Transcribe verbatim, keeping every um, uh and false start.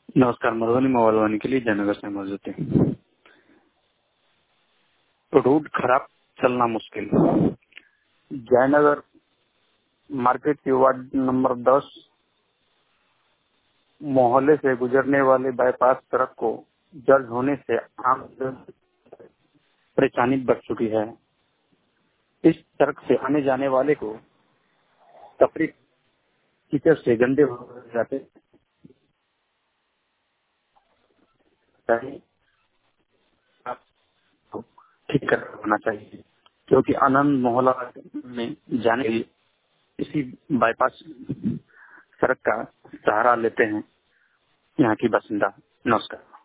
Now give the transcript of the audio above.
नमस्कार। मधुबनी मोबाइल वानी के लिए जयनगर से मौजूद है। रोड खराब, चलना मुश्किल। जयनगर मार्केट के वार्ड नंबर दस मोहल्ले से गुजरने वाले बाईपास सड़क को जल्द होने से आम परेशानी बढ़ चुकी है। इस सड़क से आने जाने वाले को तफरीक कीचड़ से गंदे हो जाते चाहिए, आपको ठीक करना चाहिए, क्योंकि आनंद मोहल्ला में जाने के लिए इसी बाईपास सड़क का सहारा लेते हैं यहाँ की बासिंदा। नमस्कार।